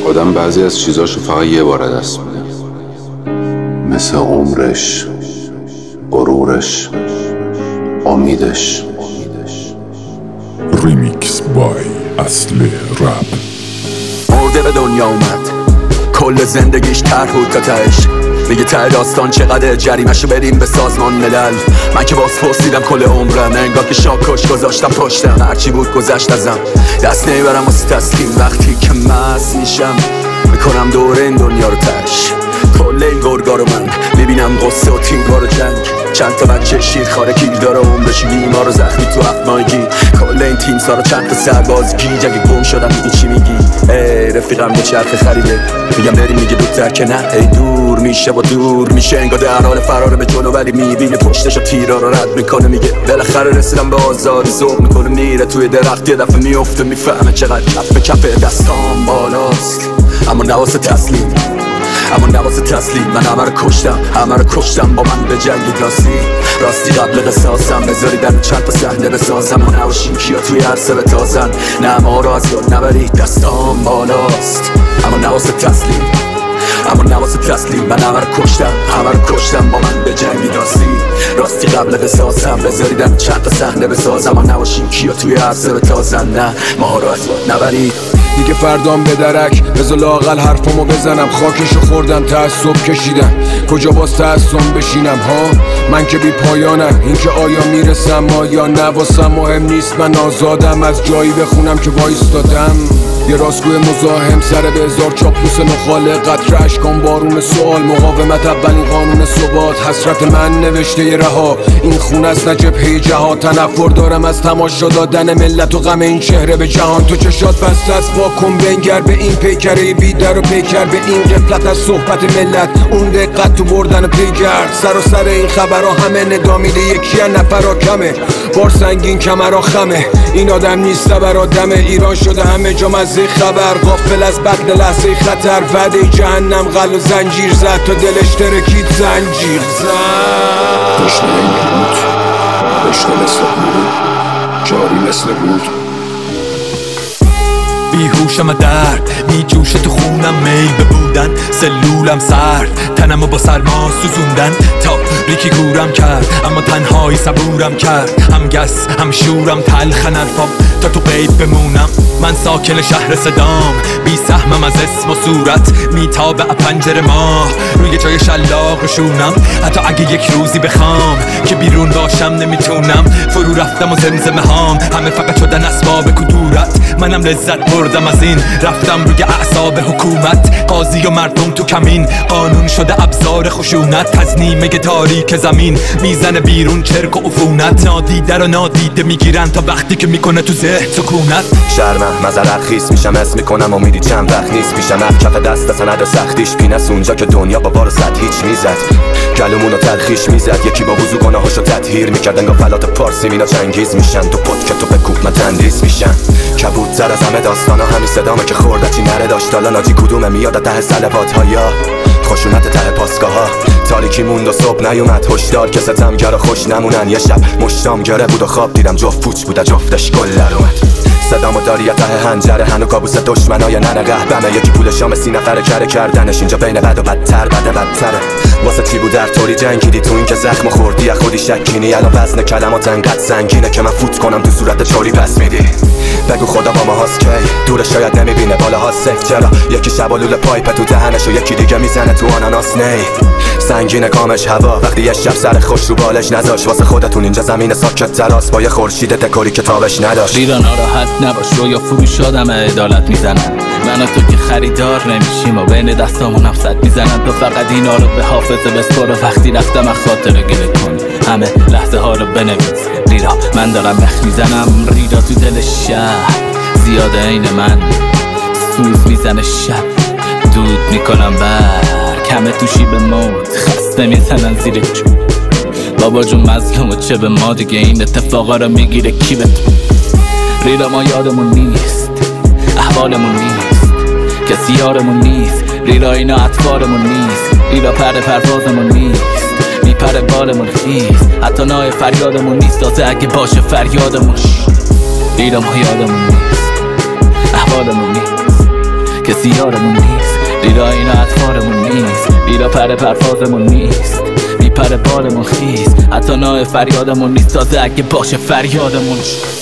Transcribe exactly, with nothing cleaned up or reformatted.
آدم بعضی از چیزاشو فقط یه بار دست میده، مثل عمرش، غرورش، امیدش. ریمیکس بای اصل رپ. مرده به دنیا اومد، کل زندگیش طرح بود تا تهش. میگه ته داستان چقدر جریمشو بریم به سازمان ملل. من که باز پرسیدم کل عمرم، انگار که شاکش گذاشتم پشتم. هرچی بود گذشت ازم، دست نمیبرم واسه تسلیم. وقتی که مست میشم میکنم دور این دنیا رو تش. کل این گرگا رو من میبینم، قصه و تیرگار و جنگ. چند تا بچه شیرخواره گیر داره، عمرش بیمار و زخمی تو هفت ماهگی. کل این تیم سارا چند تا سرباز گیج. اگه گم شدم میگی چی میگی؟ ای رفیقم به چرخ خریده، میگم بریم میگه دوتر که نه. ای دور میشه و دور میشه، انگار در حال فراره به جلو، ولی میبینه پشتش و تیرا رو رد میکنه. میگه بالاخره رسیدم به آزادی. ذوق میکنه میره توی درخت، یه دفعه میفته میفهمه چقدر کف به کف دستام بالاست. اما نواسه تسلیم، اما نواسه تسلیم. من همه رو کشتم، همه رو کشتم با من به جنگ راستی. راستی قبل قصاصم بذاری در چند تا صحنه بسازم. ما نباشیم کیا توی عرصه بتازن، نه ما رو از یاد نبرید دستام بالاست. اما نواسه تسلیم، اما نواسه تسلیم. من همه رو کشتم، همه رو کشتم با من به جنگ راستی. راستی قبل قصاصم بذاری در چند تا صحنه بسازم. ما نباشیم کیا توی عرصه بتازن، نه ما رو از یاد نبرید. دیگه فردام به درک، بذار لااقل حرفامو بزنم. خاکشو خوردم، تعصب کشیدم، کجا باز تعصب بشینم ها؟ من که بی پایانم، این که آیا میرسم آیا نه واسم مهم نیست. من آزادم از جایی بخونم که وایستادم. یه راستگوی مزاحم سر به هزار چاپلوس مخالق. قطره اشکام بارون سوال، مقاومت اولین قانون ثبات. حسرت من نوشته ی رها، این خون است نه جبهه جهاد. تنفر دارم از تماشا دادن ملت و غم این چهره به جهان. تو چشات بسته است، واکن بنگر به این پیکره بی در و پیکر. به این غفلت از صحبت ملت، اون دقت تو بردن پیگرد. سر و سر این خبرها همه ندا میده، یکی از نفرها کمه. بار سنگین کمرها خمه، این آدم نیست برا دمه. ایران شده همه جا مزه خبر، غافل از بد لحظه خطر. وعده جهنم غل و زنجیر زد، تا دلش ترکید زنجیر زد. دشنه میرود، دشنه مثل بود، جاری مثل بود. بیهوشم درد میجوشه تو خونم، میل به بودن سلولم سرد. تنمو با سرما سوزوندن، تاریکی گورم کرد. اما تنهایی صبورم کرد، هم گس هم شورم. تلخن حرفام تا تو قید بمونم. من ساکن شهر صدام، بی سهمم از اسم و صورت. میتابه پنجره ماه روی جای شلاق شونم. حتی اگه یک روزی بخوام که بیرون باشم نمیتونم. فرو رفتم و زمزمه هام همه فقط شدن اسباب کدورت. منم لذت بردم از این، رفتم روی اعصاب حکومت. قاضی و مردم تو کمین، قانون شده ابزار خشونت. از نیمه تاریک زمین میزنه بیرون چرک و عفونت. نادیده رو نادیده میگیرن تا وقتی که میکنه تو ذهن سکونت. شرمم مزرق خیس میشم، اسم میکنم امیدی چند وقت نیست پیشم. اف کف دست سند سختیش پینس اونجا که دنیا با بار صد هیچ میزد. گلومونو تلخیش میزد، یکی با وضو گناهاشو تطهیر میکرد. انگار فلات پارسی مینا چنگیز میشن، تو پد که تو بکوب من تندیس میشن. کبوتر از همه داستانا همین صدامه که خوردتی نره داشت. حالا ناجی کدومه میاد ته سلوات ها یا خشونت ته پاسگاه ها. تاریکی موند و صبح نیومد، هشدار که ستمگرا خوش نمونن. یه شب مشتام گره بود و خواب دیدم جفت پوچ بود، جفتش گل در اومد. صدامو داری یا ته هنجره، هنو کابوس دشمنای ننه قهبمه. یکی پول شام سی نفره کره کردنش، اینجا بین بد و بدتر بده بدتره. واسه چی بود در طوری جنگیدی تو این که زخم خوردی یا خودی شکینی. الان وزن کلمات انقدر سنگینه که من فوت کنم تو صورت چوری پس میدی. بگو خدا با ما هاست کی دورش شاید نمیبینه بالا ها سفت. چرا یکی شبالول پایپ تو دهنش و یکی دیگه میزنه تو آناناس نی. سنگین کامش هوا وقتی یه شب سر خوش رو بالش نذاش. واسه خودتون اینجا زمین ساکت تراس با یه خورشید دکوری که تابش نداشت. ایران ناراحت نباش، رویا فروش آدم عدالت میزنن. من و تو که خریدار نمیشیم و بین دستامون هم صد میزنن. تو فقط اینا رو به حافظه بسپار و وقتی رفتم از خاطر گله کن. همه لحظه ها رو بنویس. ریرا من دارم مخ میزنم، ریرا تو دل شهر زیاده عین من. سوز میزنه شب دود میکنم برگ، همه تو شیب موت خسته میزنن زیر چوب. بابا جون مظلوم و چه به ما دیگه، این اتفاقا رو میگیره کی به تو. ریرا ما یادمون نیست، احوالمون نیست، کسی یارمون نیست. ریرا اینا اطفالمون نیست، ریرا پر پروازمون نیست، میپره بالمون خیست. حتی نای فریادمون نیست، تازه اگه باشه فریادمون. ریرا ما یادمون نیست، احوالمون نیست، کسی یارمون نیست. لیلا اینا اطفارمون نیست، لیلا پر پرفازمون نیست، میپره بالمون خیز. حتی نای فریادمون نیست، تازه اگه باشه فریادمون.